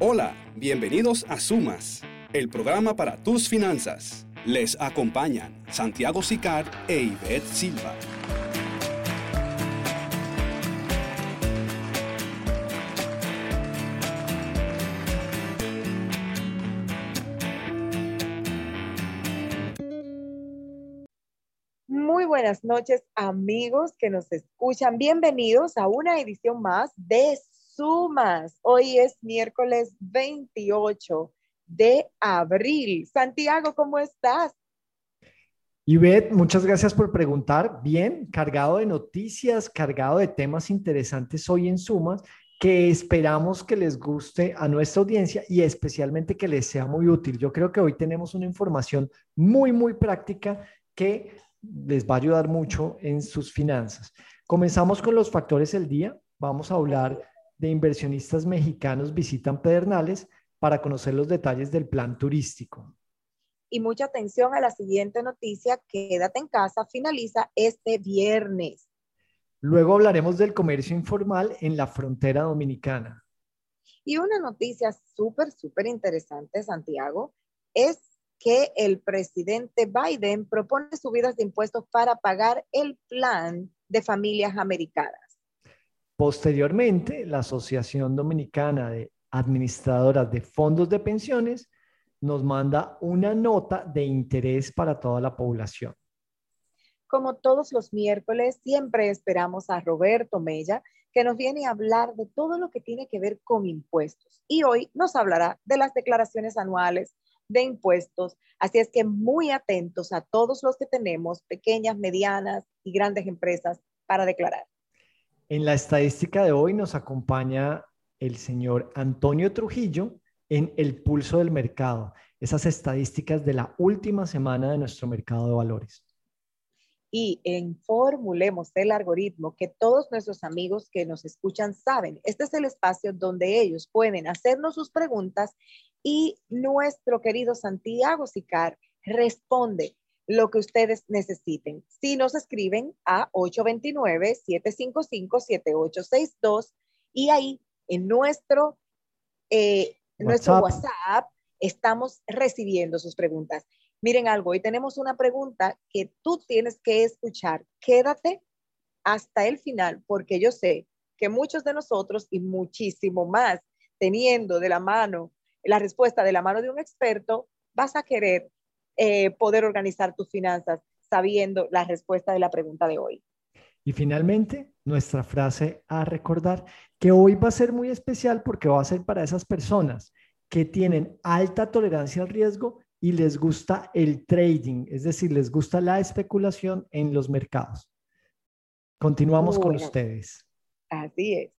Hola, bienvenidos a Sumas, el programa para tus finanzas. Les acompañan Santiago Sicar e Ivette Silva. Muy buenas noches, amigos que nos escuchan. Bienvenidos a una edición más de Sumas. Hoy es miércoles 28 de abril. Santiago, ¿cómo estás? Ivette, muchas gracias por preguntar. Bien, cargado de noticias, cargado de temas interesantes hoy en Sumas, que esperamos que les guste a nuestra audiencia y especialmente que les sea muy útil. Yo creo que hoy tenemos una información muy práctica que les va a ayudar mucho en sus finanzas. Comenzamos con los factores del día. Vamos a hablar de inversionistas mexicanos visitan Pedernales para conocer los detalles del plan turístico. Y mucha atención a la siguiente noticia. Quédate en casa, finaliza este viernes. Luego hablaremos del comercio informal en la frontera dominicana. Y una noticia súper interesante, Santiago, es que el presidente Biden propone subidas de impuestos para pagar el plan de familias americanas. Posteriormente, la Asociación Dominicana de Administradoras de Fondos de Pensiones nos manda una nota de interés para toda la población. Como todos los miércoles, siempre esperamos a Roberto Mella, que nos viene a hablar de todo lo que tiene que ver con impuestos. Y hoy nos hablará de las declaraciones anuales de impuestos. Así es que muy atentos a todos los que tenemos pequeñas, medianas y grandes empresas para declarar. En la estadística de hoy nos acompaña el señor Antonio Trujillo en el pulso del mercado, esas estadísticas de la última semana de nuestro mercado de valores. Y en Formulemos el Algoritmo, que todos nuestros amigos que nos escuchan saben, este es el espacio donde ellos pueden hacernos sus preguntas y nuestro querido Santiago Sicar responde lo que ustedes necesiten. Si nos escriben a 829-755-7862 y ahí en nuestro WhatsApp estamos recibiendo sus preguntas. Miren algo, hoy tenemos una pregunta que tú tienes que escuchar. Quédate hasta el final porque yo sé que muchos de nosotros y muchísimo más teniendo de la mano la respuesta de la mano de un experto, vas a querer poder organizar tus finanzas sabiendo la respuesta de la pregunta de hoy. Y finalmente, nuestra frase a recordar, que hoy va a ser muy especial porque va a ser para esas personas que tienen alta tolerancia al riesgo y les gusta el trading, es decir, les gusta la especulación en los mercados. Continuamos con ustedes. Así es.